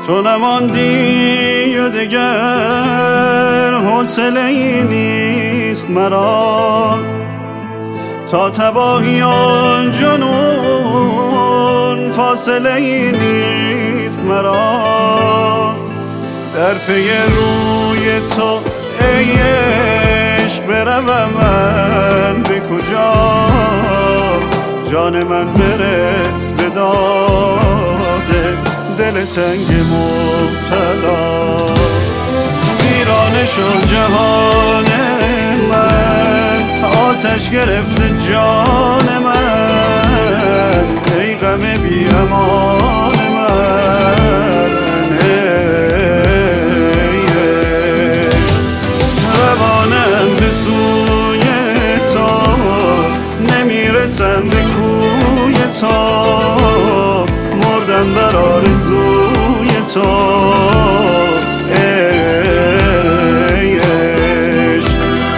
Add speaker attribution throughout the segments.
Speaker 1: تو نماندی و دگر حوصله‌ای نیست مرا، تا تباهی آن جنون فاصله‌ای نیست مرا. در پی روی تو ای عشق بروم من به کجا، جان من برس به داد دل تنگ مبتلا. ویرانه شد جهان من، آتش گرفته جان من، ای غم بی امان من، ای عشق. روانم به سوی تو، نمیرسم به کوی تو، مردم در آرزوی تو، ای عشق.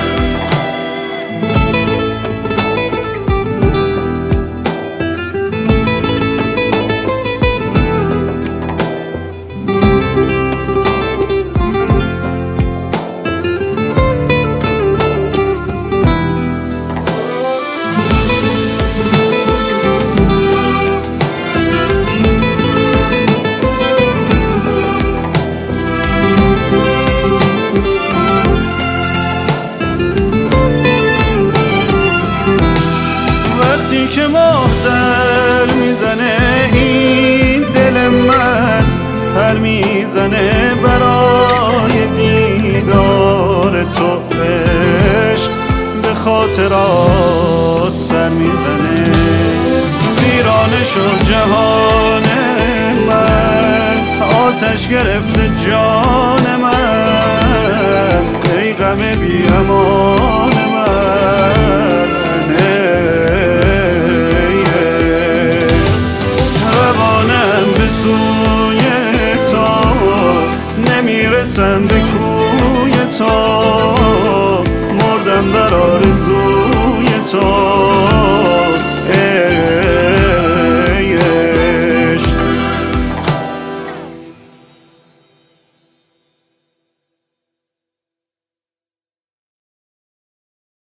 Speaker 1: وقتی که مهر میزنه این دل من، پر میزنه برای دیدار تو. عشق به خاطرات سر میزنه، ویرانه شد جهان من، آتش گرفته جان من، ای غم بی امان من، سوی تو، نمیرسم به کوی تو،